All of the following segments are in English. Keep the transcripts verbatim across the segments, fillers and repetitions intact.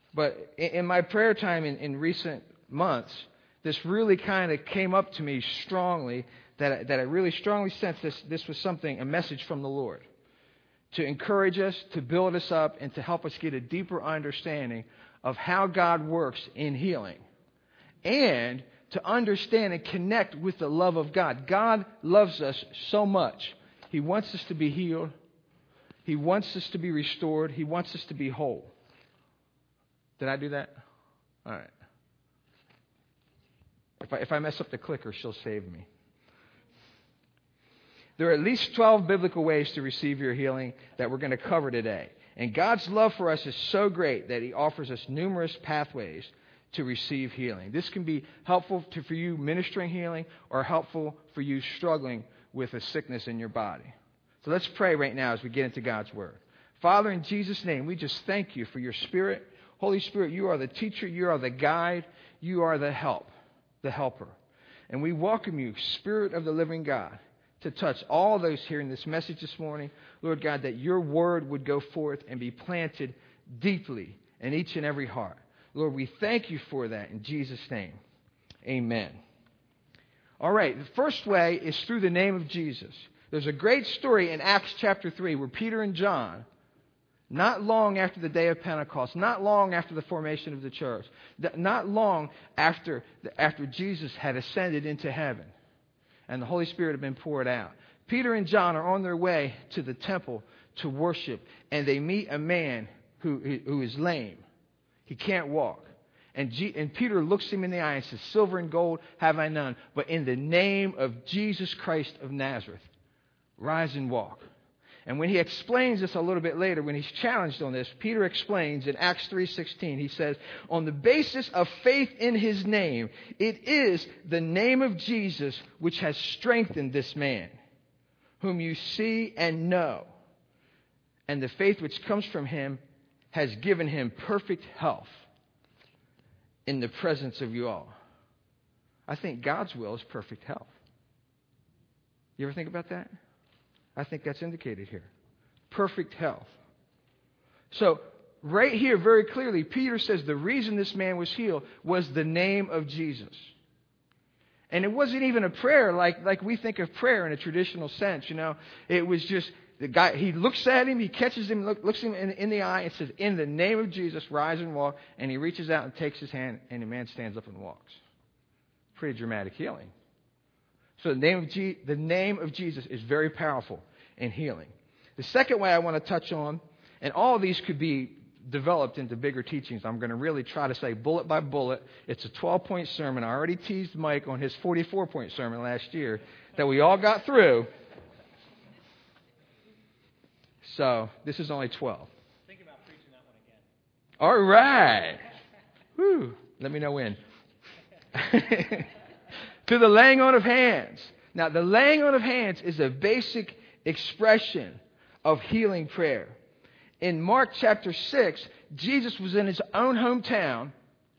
But in, in my prayer time in, in recent months, this really kind of came up to me strongly, that I, that I really strongly sensed this, this was something, a message from the Lord, to encourage us, to build us up, and to help us get a deeper understanding of how God works in healing. And to understand and connect with the love of God. God loves us so much. He wants us to be healed. He wants us to be restored. He wants us to be whole. Did I do that? All right. If I, if I mess up the clicker, she'll save me. There are at least twelve biblical ways to receive your healing that we're going to cover today. And God's love for us is so great that He offers us numerous pathways to receive healing. This can be helpful to, for you ministering healing, or helpful for you struggling with a sickness in your body. So let's pray right now as we get into God's Word. Father, in Jesus' name, we just thank you for your Spirit. Holy Spirit, you are the teacher, you are the guide, you are the help, the helper. And we welcome you, Spirit of the living God, to touch all those hearing this message this morning. Lord God, that your Word would go forth and be planted deeply in each and every heart. Lord, we thank you for that in Jesus' name. Amen. All right, the first way is through the name of Jesus. There's a great story in Acts chapter three where Peter and John, not long after the day of Pentecost, not long after the formation of the church, not long after, after Jesus had ascended into heaven and the Holy Spirit had been poured out, Peter and John are on their way to the temple to worship, and they meet a man who, who is lame. He can't walk. And, G- and Peter looks him in the eye and says, "Silver and gold have I none, but in the name of Jesus Christ of Nazareth, rise and walk." And when he explains this a little bit later, when he's challenged on this, Peter explains in Acts three sixteen, he says, "On the basis of faith in his name, it is the name of Jesus which has strengthened this man, whom you see and know. And the faith which comes from him has given him perfect health in the presence of you all." I think God's will is perfect health. You ever think about that? I think that's indicated here. Perfect health. So, right here, very clearly, Peter says the reason this man was healed was the name of Jesus. And it wasn't even a prayer like, like we think of prayer in a traditional sense, you know. It was just, the guy, he looks at him, he catches him, look, looks him in, in the eye, and says, "In the name of Jesus, rise and walk." And he reaches out and takes his hand, and the man stands up and walks. Pretty dramatic healing. So the name of Je- the name of Jesus is very powerful in healing. The second way I want to touch on, and all of these could be developed into bigger teachings. I'm going to really try to say bullet by bullet. It's a twelve-point sermon. I already teased Mike on his forty-four-point sermon last year that we all got through. So this is only twelve. Think about preaching that one again. All right. Whew. Let me know when. To the laying on of hands. Now, the laying on of hands is a basic expression of healing prayer. In Mark chapter six, Jesus was in his own hometown.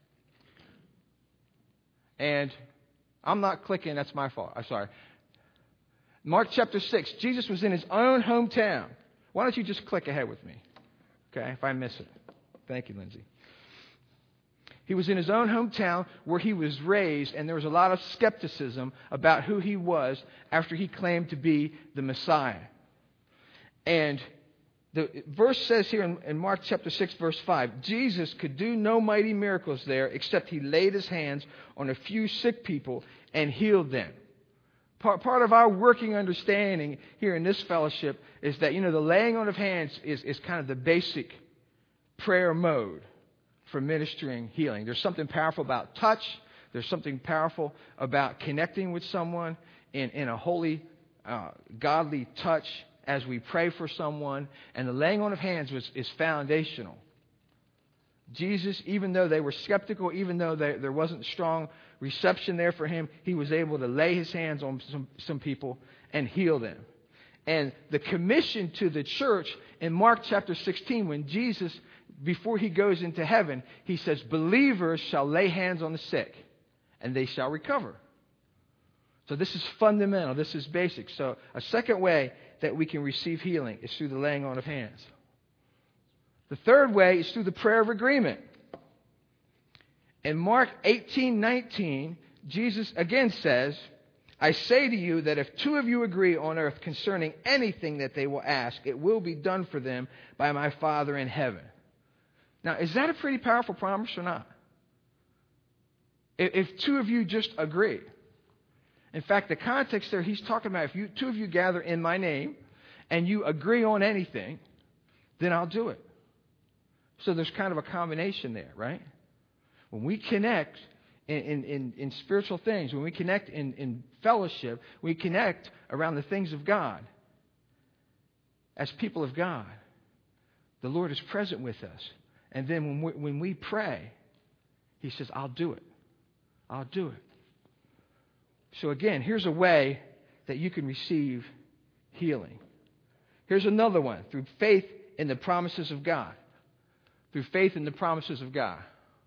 And I'm not clicking, that's my fault. I'm sorry. Mark chapter six, Jesus was in his own hometown. Why don't you just click ahead with me? Okay, if I miss it. Thank you, Lindsay. He was in his own hometown where he was raised, and there was a lot of skepticism about who he was after he claimed to be the Messiah. And the verse says here in, in Mark chapter six, verse five, Jesus could do no mighty miracles there except he laid his hands on a few sick people and healed them. Part, part of our working understanding here in this fellowship is that, you know, the laying on of hands is, is kind of the basic prayer mode for ministering healing. There's something powerful about touch. There's something powerful about connecting with someone in, in a holy, uh, godly touch as we pray for someone. And the laying on of hands was, is foundational. Jesus, even though they were skeptical, even though they, there wasn't strong reception there for him, he was able to lay his hands on some, some people and heal them. And the commission to the church in Mark chapter sixteen, when Jesus, before he goes into heaven, he says, "Believers shall lay hands on the sick, and they shall recover." So this is fundamental. This is basic. So a second way that we can receive healing is through the laying on of hands. The third way is through the prayer of agreement. In Mark eighteen nineteen, Jesus again says, I say to you that if two of you agree on earth concerning anything that they will ask, it will be done for them by my Father in heaven. Now, is that a pretty powerful promise or not? If two of you just agree. In fact, the context there, he's talking about if you two of you gather in my name and you agree on anything, then I'll do it. So there's kind of a combination there, right? When we connect in, in, in, in spiritual things, when we connect in, in fellowship, we connect around the things of God. As people of God, the Lord is present with us. And then when we, when we pray, He says, I'll do it. I'll do it. So again, here's a way that you can receive healing. Here's another one, through faith in the promises of God. Through faith in the promises of God.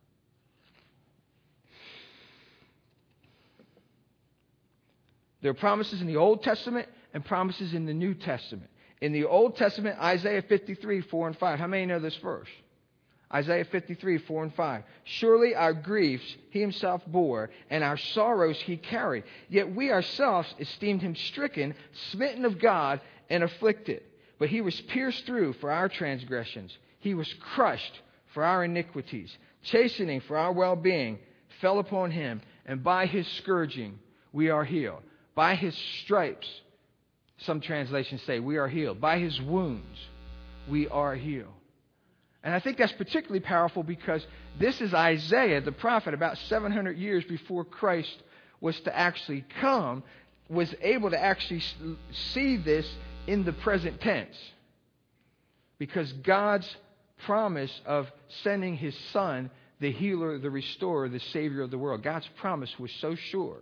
There are promises in the Old Testament and promises in the New Testament. In the Old Testament, Isaiah fifty-three, four and five. How many know this verse? Isaiah fifty-three, four and five. Surely our griefs He Himself bore, and our sorrows He carried. Yet we ourselves esteemed Him stricken, smitten of God, and afflicted. But He was pierced through for our transgressions. He was crushed for our iniquities. Chastening for our well-being fell upon Him, and by His scourging we are healed. By His stripes, some translations say, we are healed. By His wounds, we are healed. And I think that's particularly powerful because this is Isaiah, the prophet, about seven hundred years before Christ was to actually come, was able to actually see this in the present tense. Because God's promise of sending His Son, the healer, the restorer, the Savior of the world, God's promise was so sure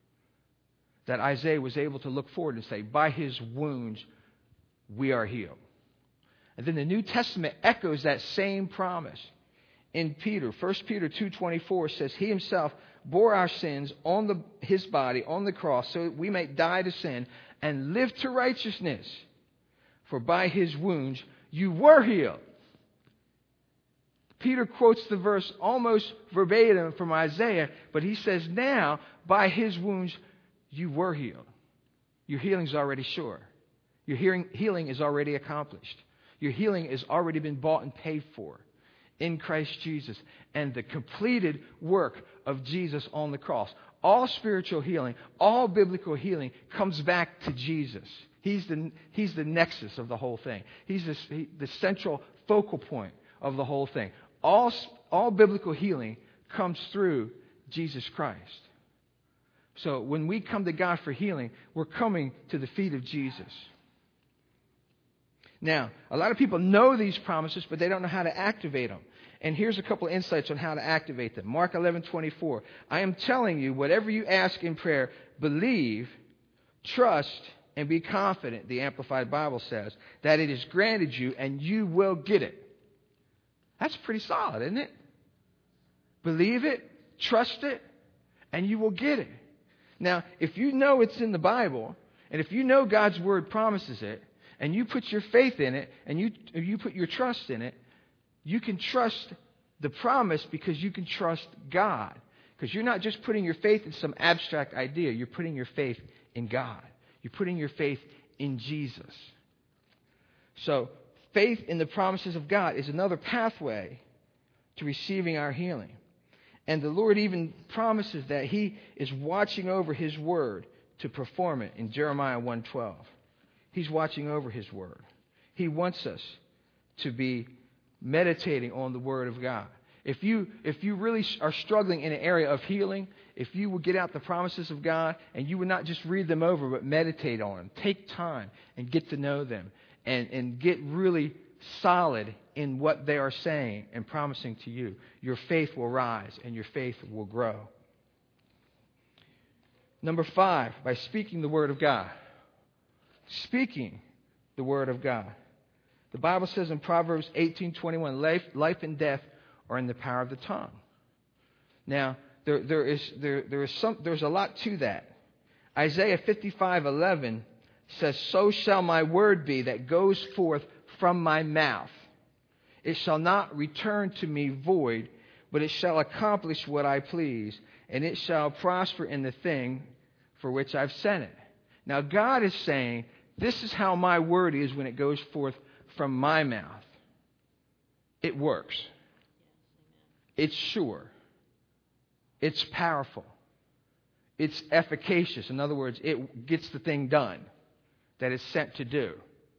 that Isaiah was able to look forward and say, by His wounds, we are healed. And then the New Testament echoes that same promise. In Peter, First Peter two twenty-four says, He Himself bore our sins on the, His body on the cross so that we may die to sin and live to righteousness. For by His wounds you were healed. Peter quotes the verse almost verbatim from Isaiah, but he says now, by His wounds you were healed. Your healing is already sure. Your hearing, healing is already accomplished. Your healing has already been bought and paid for in Christ Jesus and the completed work of Jesus on the cross. All spiritual healing, all biblical healing comes back to Jesus. He's the, he's the nexus of the whole thing. He's the, he, the central focal point of the whole thing. All, all biblical healing comes through Jesus Christ. So when we come to God for healing, we're coming to the feet of Jesus. Now, a lot of people know these promises, but they don't know how to activate them. And here's a couple of insights on how to activate them. Mark eleven twenty-four. I am telling you, whatever you ask in prayer, believe, trust, and be confident, the Amplified Bible says, that it is granted you and you will get it. That's pretty solid, isn't it? Believe it, trust it, and you will get it. Now, if you know it's in the Bible, and if you know God's Word promises it, and you put your faith in it, and you you put your trust in it, you can trust the promise because you can trust God. Because you're not just putting your faith in some abstract idea. You're putting your faith in God. You're putting your faith in Jesus. So, faith in the promises of God is another pathway to receiving our healing. And the Lord even promises that He is watching over His Word to perform it in Jeremiah one twelve. He's watching over His Word. He wants us to be meditating on the Word of God. If you, if you really are struggling in an area of healing, if you would get out the promises of God and you would not just read them over, but meditate on them, take time and get to know them and, and get really solid in what they are saying and promising to you, your faith will rise and your faith will grow. Number five, by speaking the Word of God. Speaking the Word of God. The Bible says in Proverbs eighteen twenty-one, life, life and death are in the power of the tongue. Now, there, there is there there is some there's a lot to that. Isaiah fifty-five eleven says, "So shall my word be that goes forth from my mouth. It shall not return to me void, but it shall accomplish what I please, and it shall prosper in the thing for which I've sent it. Now God is saying, this is how my word is when it goes forth from my mouth. It works. It's sure. It's powerful. It's efficacious. In other words, it gets the thing done that it's sent to do.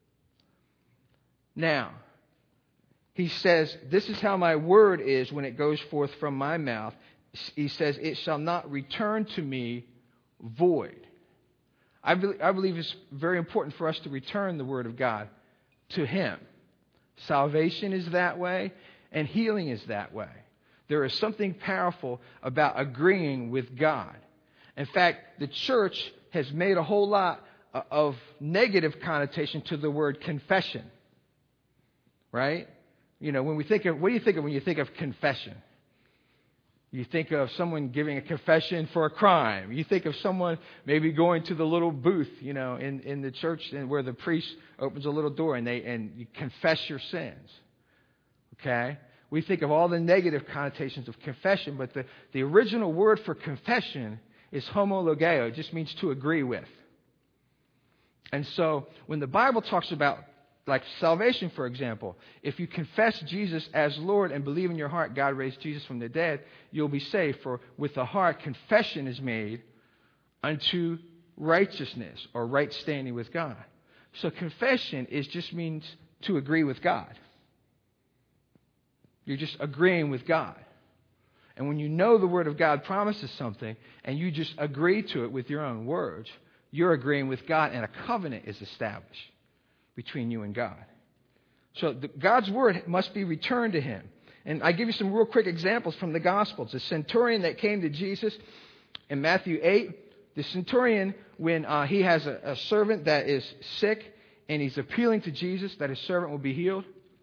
Now, he says, this is how my word is when it goes forth from my mouth. He says, it shall not return to me void. I, be- I believe it's very important for us to return the word of God to Him. Salvation is that way, and healing is that way. There is something powerful about agreeing with God. In fact, the church has made a whole lot of negative connotation to the word confession. Right? You know, when we think of, what do you think of when you think of confession? You think of someone giving a confession for a crime. You think of someone maybe going to the little booth, you know, in, in the church and where the priest opens a little door and they and you confess your sins. Okay? We think of all the negative connotations of confession, but the, the original word for confession is homologeo. It just means to agree with. And so when the Bible talks about, like salvation, for example, if you confess Jesus as Lord and believe in your heart God raised Jesus from the dead, you'll be saved. For with the heart confession is made unto righteousness or right standing with God. So confession is just means to agree with God. You're just agreeing with God. And when you know the Word of God promises something and you just agree to it with your own words, you're agreeing with God and a covenant is established between you and God. So the, God's word must be returned to Him. And I give you some real quick examples from the Gospels. The centurion that came to Jesus in Matthew eight, the centurion, when uh, he has a, a servant that is sick and he's appealing to Jesus that his servant will be healed.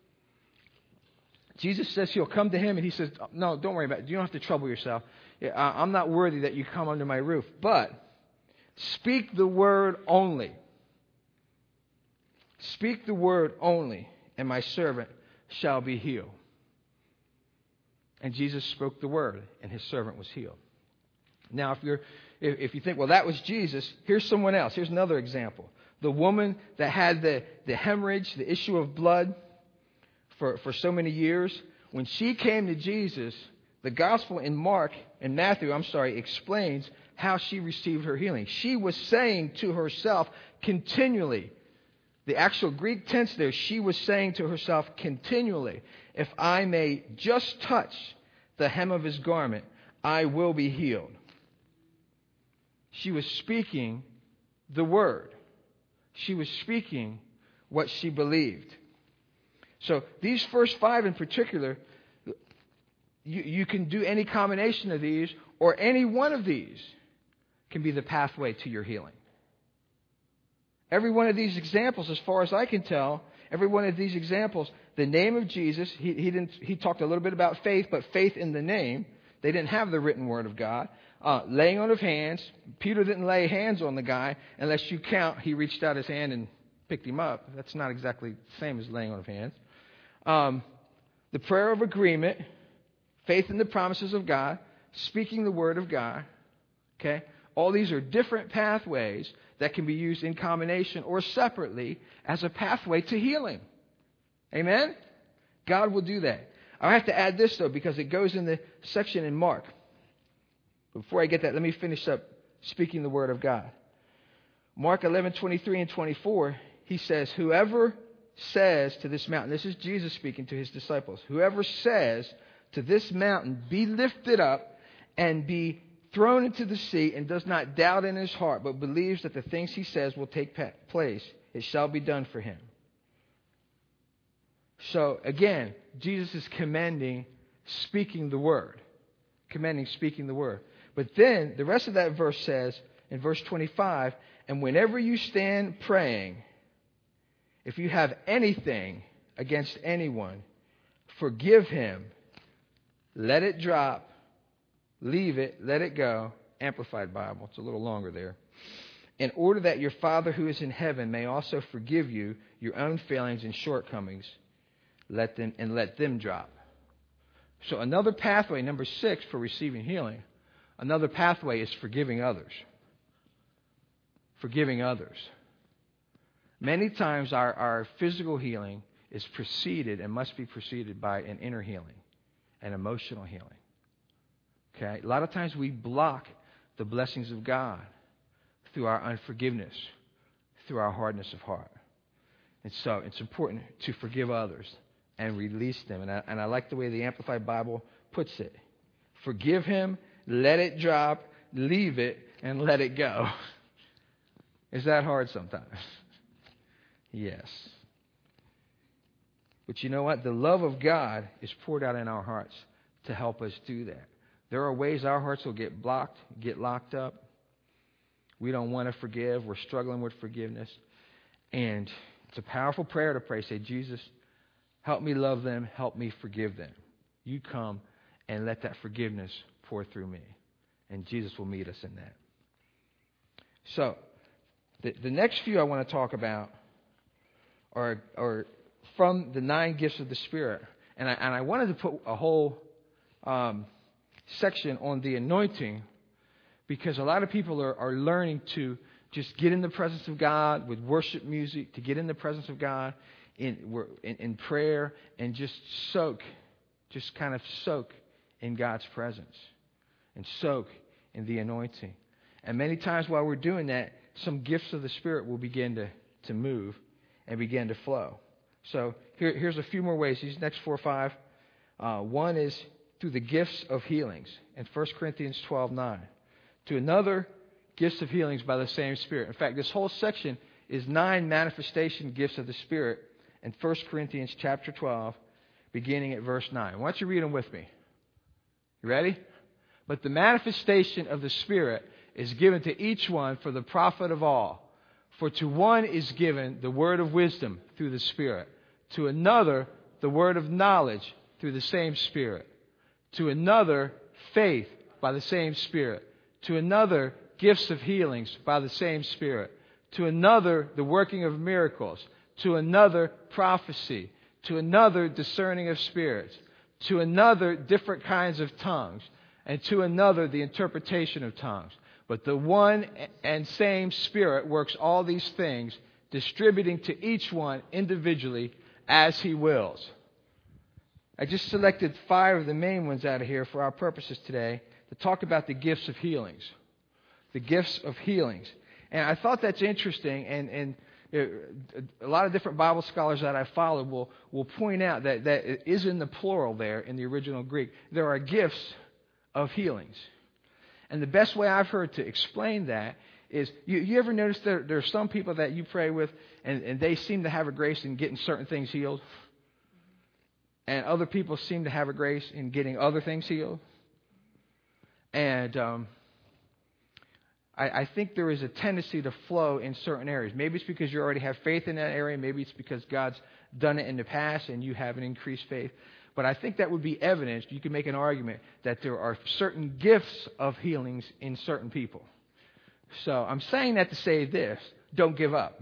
Jesus says he'll come to him and he says, no, don't worry about it. You don't have to trouble yourself. I'm not worthy that you come under my roof, but speak the word only. Speak the word only, and my servant shall be healed. And Jesus spoke the word, and his servant was healed. Now, if you're, if, if you think, well, that was Jesus, here's someone else. Here's another example. The woman that had the, the hemorrhage, the issue of blood for, for so many years, when she came to Jesus, the gospel in Mark and Matthew, I'm sorry, explains how she received her healing. She was saying to herself continually, the actual Greek tense there, she was saying to herself continually, if I may just touch the hem of his garment, I will be healed. She was speaking the word. She was speaking what she believed. So these first five in particular, you, you can do any combination of these, or any one of these can be the pathway to your healing. Every one of these examples, as far as I can tell, every one of these examples, the name of Jesus, he, he didn't. He talked a little bit about faith, but faith in the name. They didn't have the written word of God. Uh, laying on of hands. Peter didn't lay hands on the guy unless you count. He reached out his hand and picked him up. That's not exactly the same as laying on of hands. Um, the prayer of agreement, faith in the promises of God, speaking the word of God. Okay, all these are different pathways that can be used in combination or separately as a pathway to healing. Amen? God will do that. I have to add this, though, because it goes in the section in Mark. Before I get that, let me finish up speaking the word of God. Mark eleven, twenty-three and twenty-four, he says, whoever says to this mountain, this is Jesus speaking to his disciples, whoever says to this mountain, be lifted up and be thrown into the sea, and does not doubt in his heart, but believes that the things he says will take place, it shall be done for him. So again, Jesus is commending speaking the word. Commending speaking the word. But then the rest of that verse says, in verse twenty-five, and whenever you stand praying, if you have anything against anyone, forgive him, let it drop, leave it, let it go. Amplified Bible. It's a little longer there. In order that your Father who is in heaven may also forgive you your own failings and shortcomings, let them and let them drop. So another pathway, number six, for receiving healing, another pathway is forgiving others. Forgiving others. Many times our, our physical healing is preceded and must be preceded by an inner healing, an emotional healing. Okay? A lot of times we block the blessings of God through our unforgiveness, through our hardness of heart. And so it's important to forgive others and release them. And I, and I like the way the Amplified Bible puts it. Forgive him, let it drop, leave it, and let it go. Is that hard sometimes? Yes. But you know what? The love of God is poured out in our hearts to help us do that. There are ways our hearts will get blocked, get locked up. We don't want to forgive. We're struggling with forgiveness. And it's a powerful prayer to pray. Say, Jesus, help me love them. Help me forgive them. You come and let that forgiveness pour through me. And Jesus will meet us in that. So, the, the next few I want to talk about are, are from the nine gifts of the Spirit. And I, and I wanted to put a whole um, section on the anointing, because a lot of people are, are learning to just get in the presence of God with worship music, to get in the presence of God in, in, in prayer and just soak, just kind of soak in God's presence and soak in the anointing. And many times while we're doing that, some gifts of the Spirit will begin to, to move and begin to flow. So here, here's a few more ways. These next four or five. Uh, one is through the gifts of healings in First Corinthians twelve nine. To another, gifts of healings by the same Spirit. In fact, this whole section is nine manifestation gifts of the Spirit in First Corinthians chapter twelve, beginning at verse nine. Why don't you read them with me? You ready? But the manifestation of the Spirit is given to each one for the profit of all. For to one is given the word of wisdom through the Spirit, to another the word of knowledge through the same Spirit, to another faith by the same Spirit, to another gifts of healings by the same Spirit, to another the working of miracles, to another prophecy, to another discerning of spirits, to another different kinds of tongues, and to another the interpretation of tongues. But the one and same Spirit works all these things, distributing to each one individually as He wills. I just selected five of the main ones out of here for our purposes today to talk about the gifts of healings. The gifts of healings. And I thought that's interesting, and, and a lot of different Bible scholars that I follow will, will point out that, that it is in the plural there in the original Greek. There are gifts of healings. And the best way I've heard to explain that is, you, you ever notice there, there are some people that you pray with and, and they seem to have a grace in getting certain things healed? And other people seem to have a grace in getting other things healed? And um, I, I think there is a tendency to flow in certain areas. Maybe it's because you already have faith in that area. Maybe it's because God's done it in the past and you have an increased faith. But I think that would be evidence. You can make an argument that there are certain gifts of healings in certain people. So I'm saying that to say this: don't give up.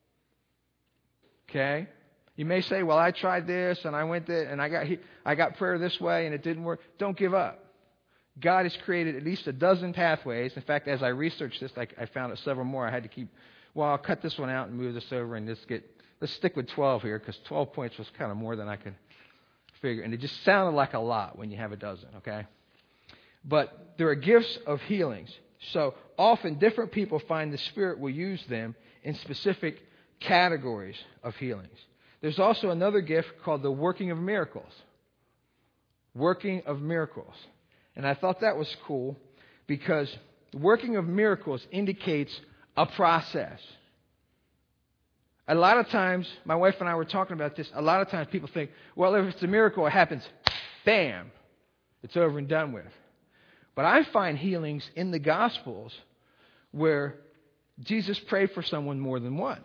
Okay? You may say, "Well, I tried this and I went there and I got I got prayer this way and it didn't work." Don't give up. God has created at least a dozen pathways. In fact, as I researched this, I, I found out several more. I had to keep. Well, I'll cut this one out and move this over and just get. Let's stick with twelve here, because twelve points was kind of more than I could figure. And it just sounded like a lot when you have a dozen, okay? But there are gifts of healings. So often different people find the Spirit will use them in specific categories of healings. There's also another gift called the working of miracles. Working of miracles. And I thought that was cool because the working of miracles indicates a process. A lot of times, my wife and I were talking about this, a lot of times people think, well, if it's a miracle, it happens, bam, it's over and done with. But I find healings in the Gospels where Jesus prayed for someone more than once.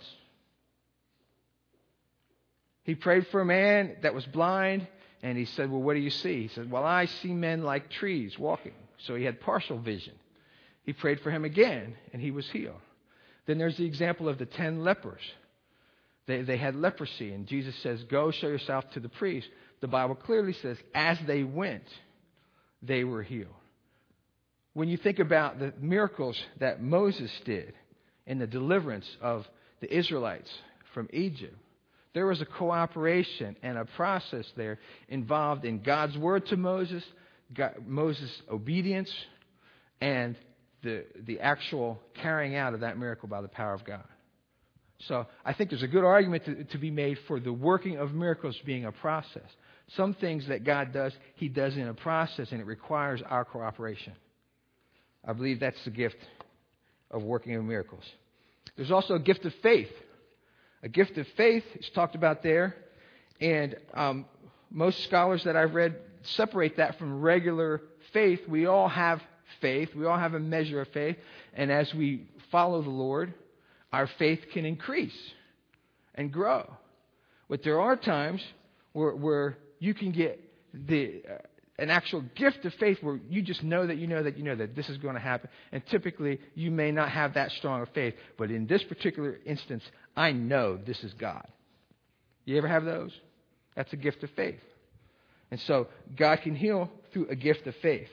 He prayed for a man that was blind, and he said, well, what do you see? He said, well, I see men like trees walking. So he had partial vision. He prayed for him again, and he was healed. Then there's the example of the ten lepers. They, they had leprosy, and Jesus says, go show yourself to the priest. the Bible clearly says, as they went, they were healed. When you think about the miracles that Moses did in the deliverance of the Israelites from Egypt, there was a cooperation and a process there involved in God's word to Moses, God, Moses' obedience, and the, the actual carrying out of that miracle by the power of God. So I think there's a good argument to, to be made for the working of miracles being a process. Some things that God does, He does in a process, and it requires our cooperation. I believe that's the gift of working of miracles. There's also a gift of faith. A gift of faith is talked about there, and um, most scholars that I've read separate that from regular faith. We all have faith. We all have a measure of faith, and as we follow the Lord, our faith can increase and grow. But there are times where, where you can get the uh, an actual gift of faith where you just know that you know that you know that this is going to happen. And typically, you may not have that strong of faith. But in this particular instance, I know this is God. You ever have those? That's a gift of faith. And so, God can heal through a gift of faith.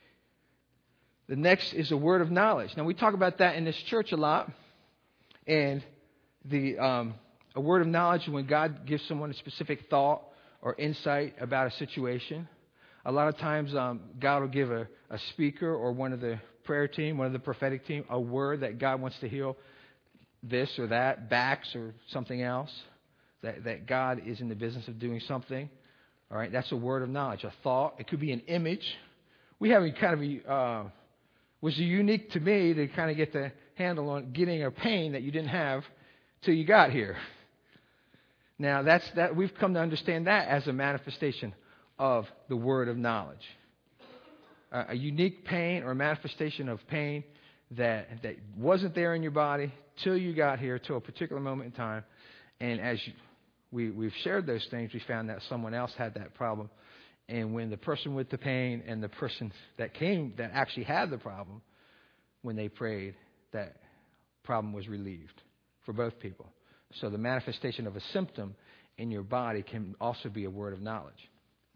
The next is a word of knowledge. Now, we talk about that in this church a lot. And the um, a word of knowledge when God gives someone a specific thought or insight about a situation. A lot of times, um, God will give a, a speaker or one of the prayer team, one of the prophetic team, a word that God wants to heal this or that, backs or something else, that, that God is in the business of doing something. All right, that's a word of knowledge, a thought. It could be an image. We have a kind of a, uh, was unique to me to kind of get the handle on getting a pain that you didn't have till you got here. Now, that's that we've come to understand that as a manifestation of the word of knowledge. Uh, a unique pain or a manifestation of pain that that wasn't there in your body till you got here, till a particular moment in time. And as you, we, we've shared those things, we found that someone else had that problem. And when the person with the pain and the person that came, that actually had the problem, when they prayed, that problem was relieved for both people. So the manifestation of a symptom in your body can also be a word of knowledge.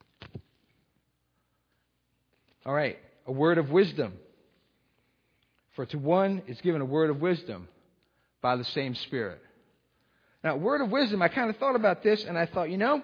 All right, a word of wisdom. For to one is given a word of wisdom by the same Spirit. Now, word of wisdom, I kind of thought about this, and I thought, you know,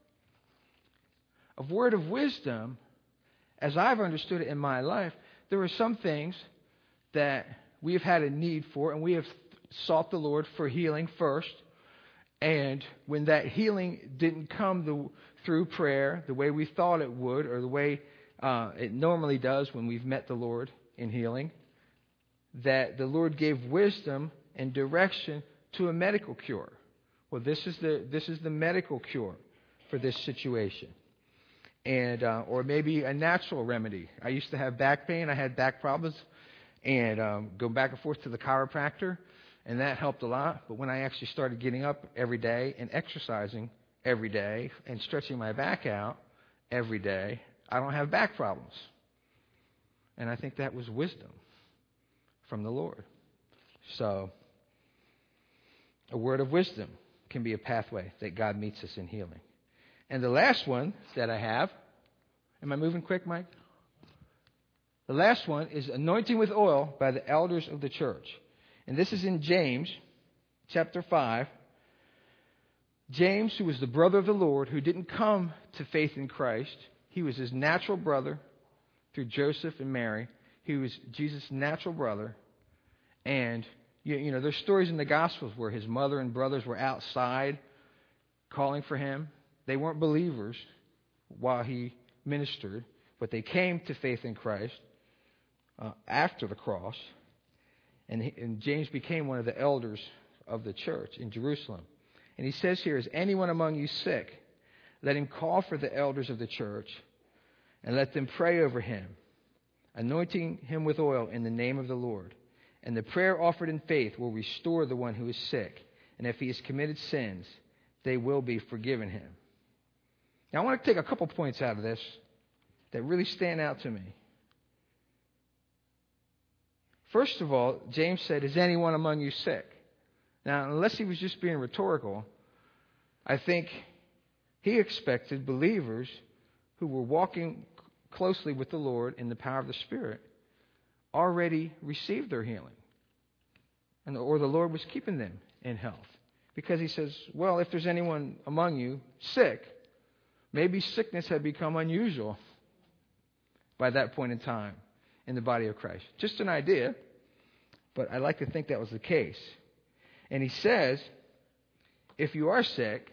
a word of wisdom, as I've understood it in my life, there are some things that we have had a need for, and we have sought the Lord for healing first. And when that healing didn't come the, through prayer the way we thought it would, or the way uh, it normally does when we've met the Lord in healing, that the Lord gave wisdom and direction to a medical cure. Well, this is the this is the medical cure for this situation, and uh, or maybe a natural remedy. I used to have back pain. I had back problems, and um, go back and forth to the chiropractor, and that helped a lot. But when I actually started getting up every day and exercising every day and stretching my back out every day, I don't have back problems. And I think that was wisdom from the Lord. So, a word of wisdom can be a pathway that God meets us in healing. And the last one that I have, am I moving quick, Mike? The last one is anointing with oil by the elders of the church. And this is in James chapter five. James, who was the brother of the Lord, who didn't come to faith in Christ, he was his natural brother through Joseph and Mary. He was Jesus' natural brother. And, you, you know, there's stories in the Gospels where his mother and brothers were outside calling for him. They weren't believers while he ministered, but they came to faith in Christ uh, after the cross. And, he, and James became one of the elders of the church in Jerusalem. And he says here, is anyone among you sick? Let him call for the elders of the church and let them pray over him, anointing him with oil in the name of the Lord. And the prayer offered in faith will restore the one who is sick. And if he has committed sins, they will be forgiven him. Now, I want to take a couple points out of this that really stand out to me. First of all, James said, is anyone among you sick? Now, unless he was just being rhetorical, I think He expected believers who were walking closely with the Lord in the power of the Spirit already received their healing. And or the Lord was keeping them in health. Because he says, well, if there's anyone among you sick, maybe sickness had become unusual by that point in time in the body of Christ. Just an idea, but I like to think that was the case. And he says, if you are sick,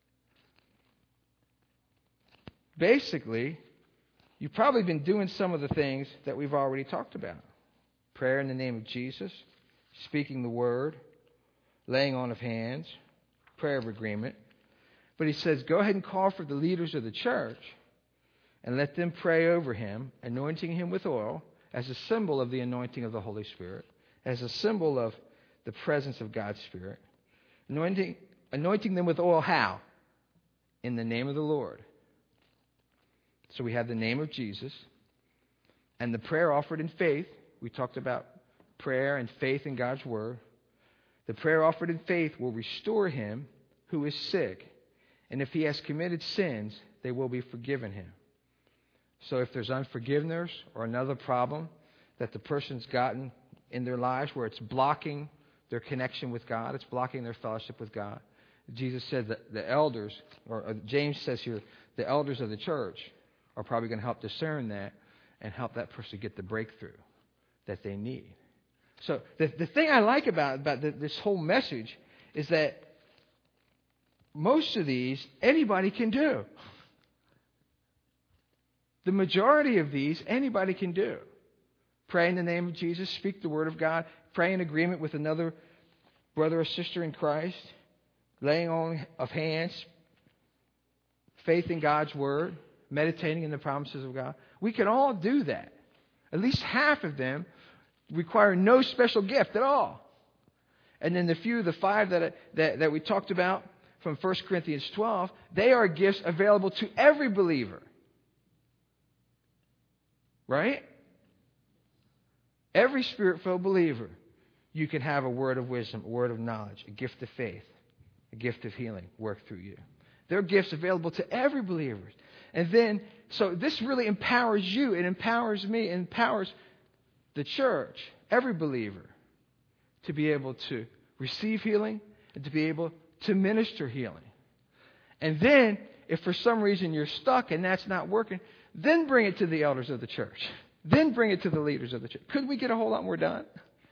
basically, you've probably been doing some of the things that we've already talked about. Prayer in the name of Jesus, speaking the word, laying on of hands, prayer of agreement. But he says, go ahead and call for the leaders of the church and let them pray over him, anointing him with oil as a symbol of the anointing of the Holy Spirit, as a symbol of the presence of God's Spirit. Anointing, anointing them with oil how? In the name of the Lord. So we have the name of Jesus and the prayer offered in faith. We talked about prayer and faith in God's word. The prayer offered in faith will restore him who is sick. And if he has committed sins, they will be forgiven him. So if there's unforgiveness or another problem that the person's gotten in their lives where it's blocking their connection with God, it's blocking their fellowship with God, Jesus said that the elders, or James says here, the elders of the church are probably going to help discern that and help that person get the breakthrough that they need. So the, the thing I like about, about the, this whole message is that most of these, anybody can do. The majority of these, anybody can do. Pray in the name of Jesus, speak the word of God, pray in agreement with another brother or sister in Christ, laying on of hands, faith in God's word, meditating in the promises of God. We can all do that. At least half of them require no special gift at all. And then the few, the five that, that, that we talked about from First Corinthians twelve, they are gifts available to every believer. Right? Every Spirit-filled believer, you can have a word of wisdom, a word of knowledge, a gift of faith, a gift of healing work through you. They're gifts available to every believer. And then, so this really empowers you. It empowers me. It empowers the church, every believer, to be able to receive healing and to be able to minister healing. And then, if for some reason you're stuck and that's not working, then bring it to the elders of the church. Then bring it to the leaders of the church. Could we get a whole lot more done?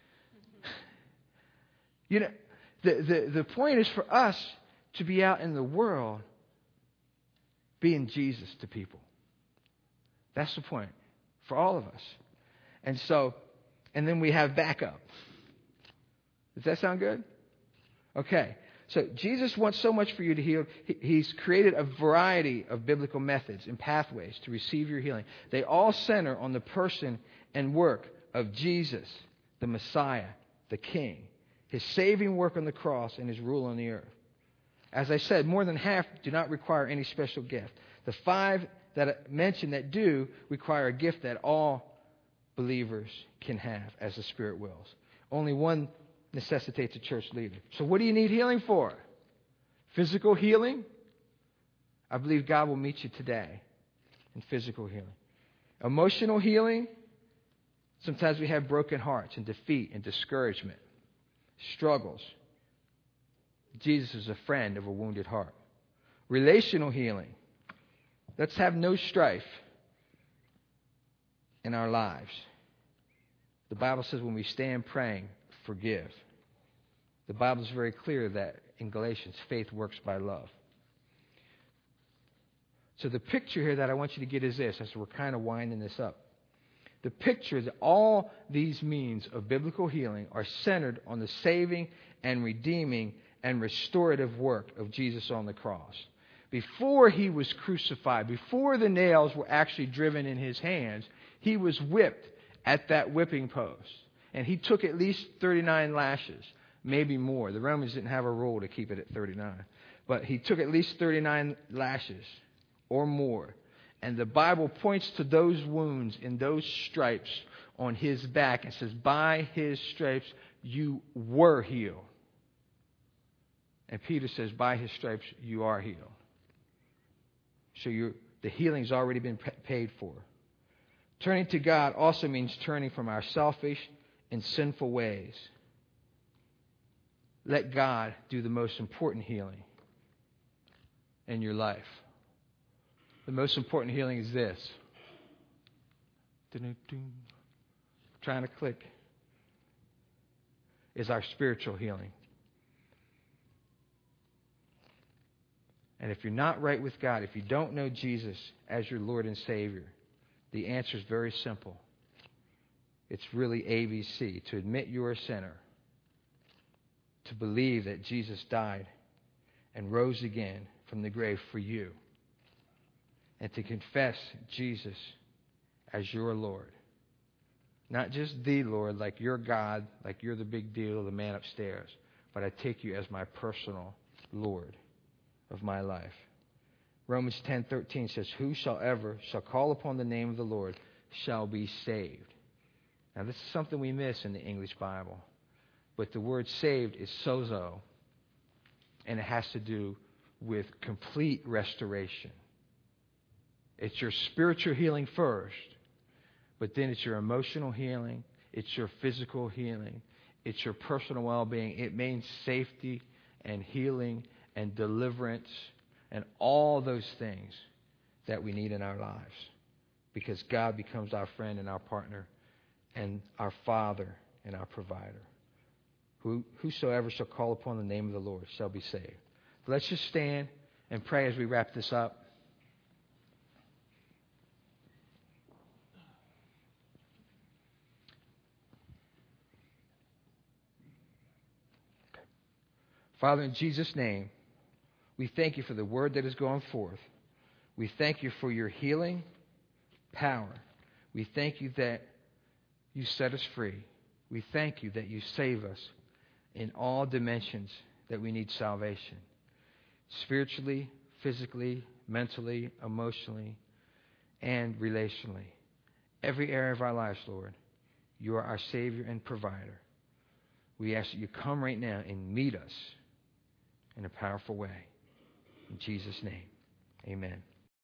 You know, the, the, the point is for us to be out in the world being Jesus to people. That's the point for all of us. And so, and then we have backup. Does that sound good? Okay. So Jesus wants so much for you to heal. He's created a variety of biblical methods and pathways to receive your healing. They all center on the person and work of Jesus, the Messiah, the King, his saving work on the cross and his rule on the earth. As I said, more than half do not require any special gift. The five that I mentioned that do require a gift that all believers can have as the Spirit wills. Only one necessitates a church leader. So what do you need healing for? Physical healing? I believe God will meet you today in physical healing. Emotional healing? Sometimes we have broken hearts and defeat and discouragement, struggles. Jesus is a friend of a wounded heart. Relational healing. Let's have no strife in our lives. The Bible says when we stand praying, forgive. The Bible is very clear that in Galatians, faith works by love. So the picture here that I want you to get is this, as we're kind of winding this up. The picture that all these means of biblical healing are centered on the saving and redeeming and restorative work of Jesus on the cross. Before he was crucified, before the nails were actually driven in his hands, he was whipped at that whipping post. And he took at least thirty-nine lashes, maybe more. The Romans didn't have a rule to keep it at thirty-nine. But he took at least thirty-nine lashes or more. And the Bible points to those wounds and those stripes on his back and says, by his stripes you were healed. And Peter says, by his stripes you are healed. So you're, the healing's already been paid for. Turning to God also means turning from our selfish and sinful ways. Let God do the most important healing in your life. The most important healing is this. Trying to click. Is our spiritual healing. And if you're not right with God, if you don't know Jesus as your Lord and Savior, the answer is very simple. It's really A B C. To admit you're a sinner. To believe that Jesus died and rose again from the grave for you. And to confess Jesus as your Lord. Not just the Lord, like you're God, like you're the big deal, the man upstairs. But I take you as my personal Lord of my life. Romans ten thirteen says, whosoever shall call upon the name of the Lord shall be saved. Now this is something we miss in the English Bible. But the word saved is sozo. And it has to do with complete restoration. It's your spiritual healing first. But then it's your emotional healing. It's your physical healing. It's your personal well-being. It means safety and healing and deliverance and all those things that we need in our lives. Because God becomes our friend and our partner and our Father and our provider. Who, whosoever shall call upon the name of the Lord shall be saved. But let's just stand and pray as we wrap this up. Father, in Jesus' name, we thank you for the word that is going forth. We thank you for your healing power. We thank you that you set us free. We thank you that you save us in all dimensions that we need salvation. Spiritually, physically, mentally, emotionally, and relationally. Every area of our lives, Lord, you are our Savior and provider. We ask that you come right now and meet us in a powerful way. In Jesus' name, amen.